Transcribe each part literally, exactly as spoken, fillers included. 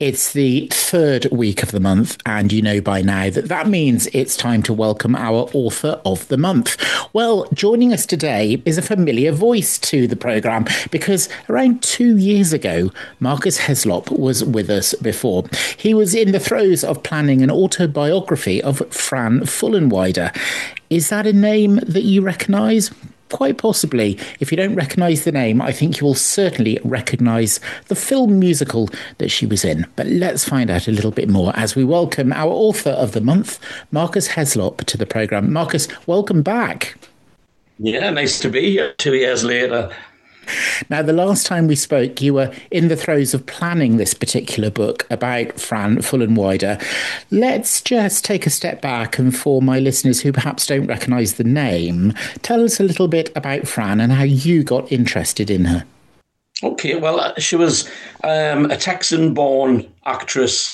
It's the third week of the month, and you know by now that that means it's time to welcome our author of the month. Well, joining us today is a familiar voice to the programme because around two years ago, Marcus Heslop was with us before. He was in the throes of planning an autobiography of Fran Fullenwider. Is that a name that you recognise? Quite possibly. If you don't recognise the name, I think you will certainly recognise the film musical that she was in. But let's find out a little bit more as we welcome our author of the month, Marcus Heslop, to the programme. Marcus, welcome back. Yeah, nice to be here two years later. Now, the last time we spoke, you were in the throes of planning this particular book about Fran Fullenwider. Let's just take a step back, and for my listeners who perhaps don't recognise the name, tell us a little bit about Fran and how you got interested in her. Okay, well, she was um, a Texan-born actress.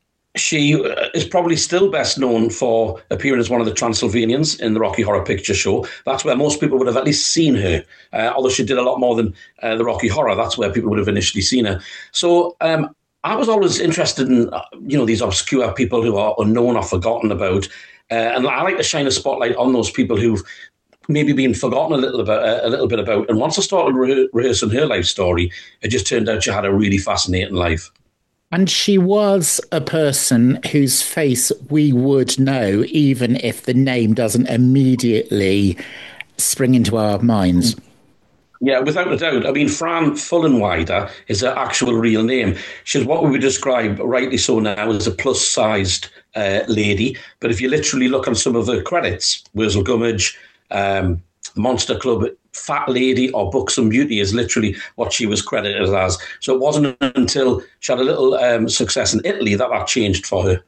She is probably still best known for appearing as one of the Transylvanians in the Rocky Horror Picture Show. That's where most people would have at least seen her. Uh, although she did a lot more than uh, the Rocky Horror, that's where people would have initially seen her. So um, I was always interested in, uh, you know, these obscure people who are unknown or forgotten about. Uh, and I like to shine a spotlight on those people who've maybe been forgotten a little about, uh, a little bit about. And once I started re- rehearsing her life story, it just turned out she had a really fascinating life. And she was a person whose face we would know, even if the name doesn't immediately spring into our minds. Yeah, without a doubt. I mean, Fran Fullenwider is her actual real name. She's what we would describe, rightly so now, as a plus-sized uh, lady. But if you literally look on some of her credits, Wurzel Gummidge, um, Monster Club, Fat Lady or Buxom Beauty is literally what she was credited as. So it wasn't until she had a little um, success in Italy that that changed for her.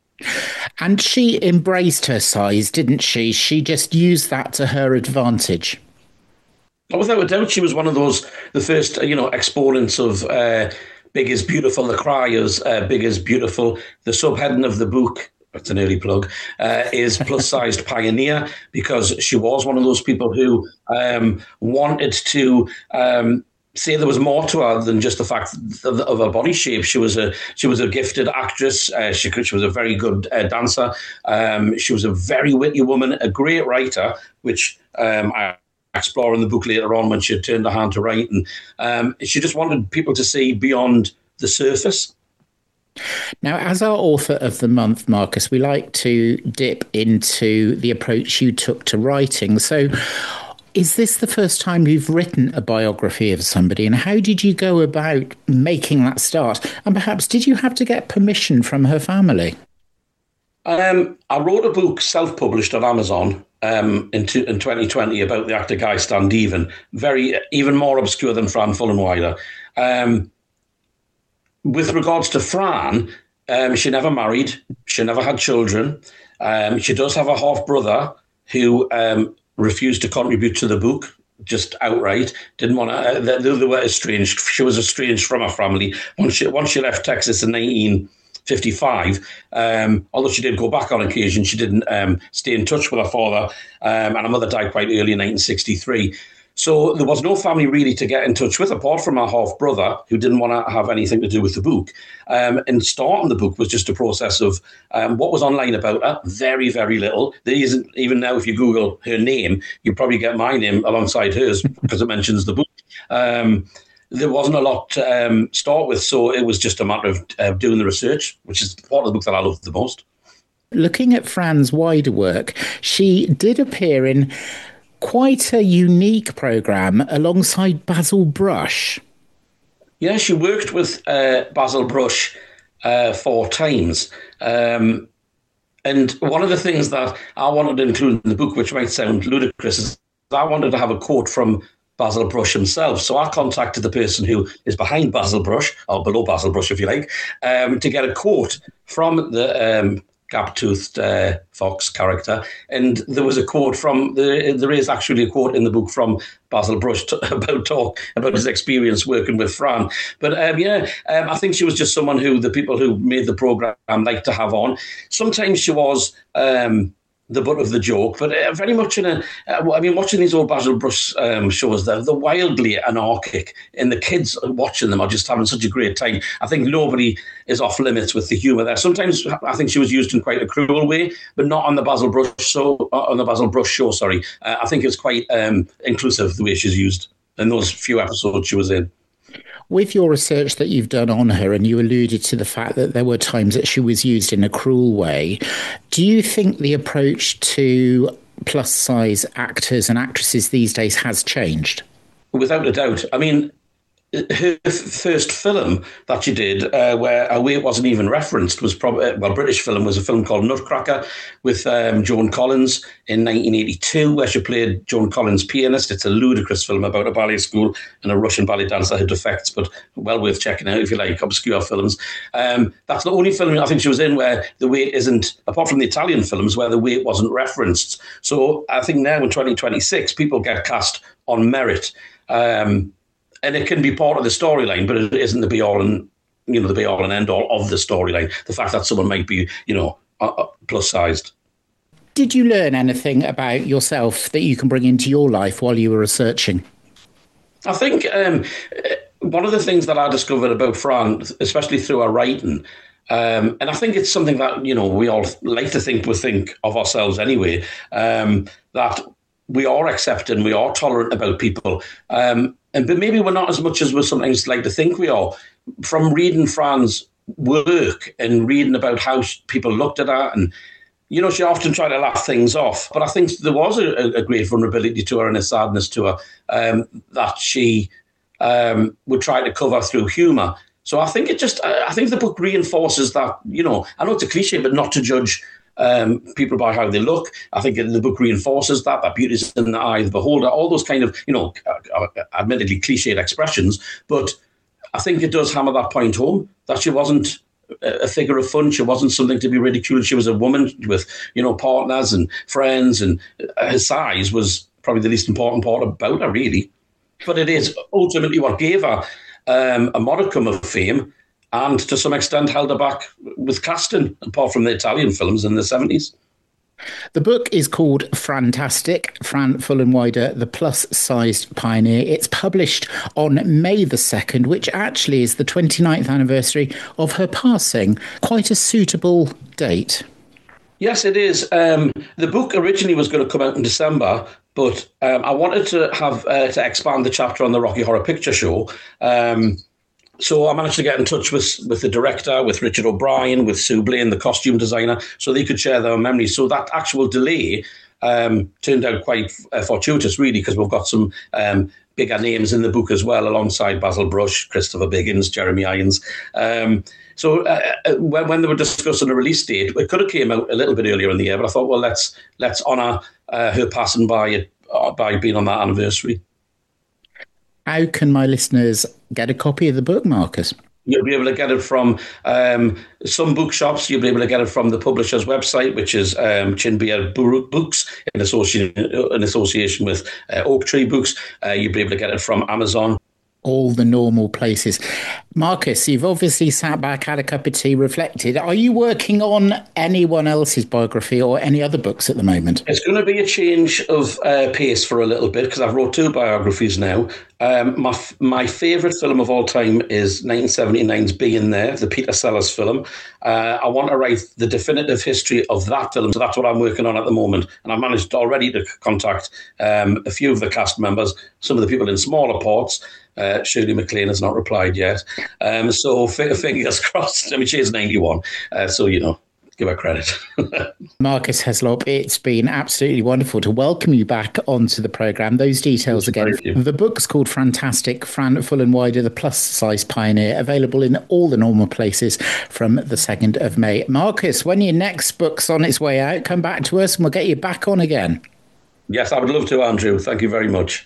And she embraced her size, didn't she? She just used that to her advantage. Without a doubt, she was one of those, the first, you know, exponents of uh, Big is Beautiful, the criers, uh, Big is Beautiful. The subheading of the book, that's an early plug, uh, is plus-sized pioneer, because she was one of those people who um, wanted to um, say there was more to her than just the fact of, of her body shape. She was a she was a gifted actress. Uh, she could, she was a very good uh, dancer. Um, she was a very witty woman, a great writer, which um, I explore in the book later on when she had turned her hand to write. And um, she just wanted people to see beyond the surface. Now, as our author of the month, Marcus, we like to dip into the approach you took to writing. So is this the first time you've written a biography of somebody, and how did you go about making that start? And perhaps did you have to get permission from her family? Um, I wrote a book self-published on Amazon um, in, two, in twenty twenty about the actor Guy Standeven, very even more obscure than Fran Fullenwider. Um With regards to Fran, um, she never married. She never had children. Um, she does have a half-brother who um, refused to contribute to the book, just outright. Didn't want to. Uh, they, they were estranged. She was estranged from her family. Once she, once she left Texas in nineteen fifty-five, um, although she did go back on occasion, she didn't um, stay in touch with her father. Um, and her mother died quite early in nineteen sixty-three. So there was no family really to get in touch with, apart from our half-brother, who didn't want to have anything to do with the book. Um, and starting the book was just a process of um, what was online about her, very, very little. There isn't, even now, if you Google her name, you probably get my name alongside hers because it mentions the book. Um, there wasn't a lot to um, start with, so it was just a matter of uh, doing the research, which is part of the book that I love the most. Looking at Fran's wider work, she did appear in quite a unique programme alongside Basil Brush. Yeah, she worked with uh, Basil Brush uh, four times. Um, and one of the things that I wanted to include in the book, which might sound ludicrous, is I wanted to have a quote from Basil Brush himself. So I contacted the person who is behind Basil Brush, or below Basil Brush, if you like, um, to get a quote from the um, gap-toothed uh, fox character. And there was a quote from, the, there is actually a quote in the book from Basil Brush t- about talk about his experience working with Fran. But um, yeah, um, I think she was just someone who the people who made the programme liked to have on. Sometimes she was... Um, the butt of the joke, but uh, very much in a. Uh, I mean, watching these old Basil Brush um, shows, they're, they're wildly anarchic, and the kids watching them are just having such a great time. I think nobody is off limits with the humour there. Sometimes I think she was used in quite a cruel way, but not on the Basil Brush so uh, on the Basil Brush show. Sorry, uh, I think it's quite um, inclusive the way she's used in those few episodes she was in. With your research that you've done on her, and you alluded to the fact that there were times that she was used in a cruel way, do you think the approach to plus-size actors and actresses these days has changed? Without a doubt. I mean, her first film that she did, uh, where her weight wasn't even referenced, was probably, well, British film, was a film called Nutcracker with um, Joan Collins in nineteen eighty-two, where she played Joan Collins' pianist. It's a ludicrous film about a ballet school and a Russian ballet dancer who defects, but well worth checking out if you like obscure films. Um, that's the only film I think she was in where the weight isn't, apart from the Italian films, where the weight wasn't referenced. So I think now in twenty twenty-six, people get cast on merit. Um, And it can be part of the storyline, but it isn't the be all and you know the be all and end all of the storyline. The fact that someone might be you know uh, plus sized. Did you learn anything about yourself that you can bring into your life while you were researching? I think um, one of the things that I discovered about Fran, especially through her writing, um, and I think it's something that you know we all like to think we think of ourselves anyway, um, that we are accepting, we are tolerant about people. Um, And but maybe we're not as much as we sometimes like to think we are. From reading Fran's work and reading about how people looked at her, and you know, she often tried to laugh things off. But I think there was a, a great vulnerability to her and a sadness to her um, that she um, would try to cover through humour. So I think it just, I think the book reinforces that. You know, I know it's a cliche, but not to judge Um, people by how they look. I think the book reinforces that, that beauty is in the eye of the beholder, all those kind of, you know, admittedly cliched expressions. But I think it does hammer that point home, that she wasn't a figure of fun. She wasn't something to be ridiculed. She was a woman with, you know, partners and friends, and her size was probably the least important part about her, really. But it is ultimately what gave her um, a modicum of fame, and to some extent held her back with casting, apart from the Italian films in the seventies. The book is called Frantastic, Fran Fullenwider, The Plus-Sized Pioneer. It's published on May the second, which actually is the twenty-ninth anniversary of her passing. Quite a suitable date. Yes, it is. Um, the book originally was going to come out in December, but um, I wanted to have uh, to expand the chapter on the Rocky Horror Picture Show. Um So I managed to get in touch with, with the director, with Richard O'Brien, with Sue Blaine, the costume designer, so they could share their memories. So that actual delay um, turned out quite uh, fortuitous, really, because we've got some um, bigger names in the book as well, alongside Basil Brush, Christopher Biggins, Jeremy Irons. Um, so uh, when, when they were discussing the release date, it could have came out a little bit earlier in the year, but I thought, well, let's let's honour uh, her passing by uh, by being on that anniversary. How can my listeners get a copy of the book, Marcus? You'll be able to get it from um, some bookshops. You'll be able to get it from the publisher's website, which is um, Chinbia Books, in association, in association with uh, Oak Tree Books. Uh, you'll be able to get it from Amazon. All the normal places. Marcus, you've obviously sat back, had a cup of tea, reflected. Are you working on anyone else's biography or any other books at the moment? It's going to be a change of uh, pace for a little bit, because I've wrote two biographies now. Um, my my favourite film of all time is nineteen seventy-nine's Being There, the Peter Sellers film. Uh, I want to write the definitive history of that film, so that's what I'm working on at the moment. And I've managed already to contact um, a few of the cast members, some of the people in smaller parts. Uh, Shirley MacLaine has not replied yet. Um, so f- fingers crossed. I mean, she is ninety-one, uh, so, you know, give her credit. Marcus Heslop, it's been absolutely wonderful to welcome you back onto the programme. Those details again. The book's called Frantastic, Fran Fullenwider, The Plus-Size Pioneer, available in all the normal places from the second of May. Marcus, when your next book's on its way out, come back to us and we'll get you back on again. Yes, I would love to, Andrew. Thank you very much.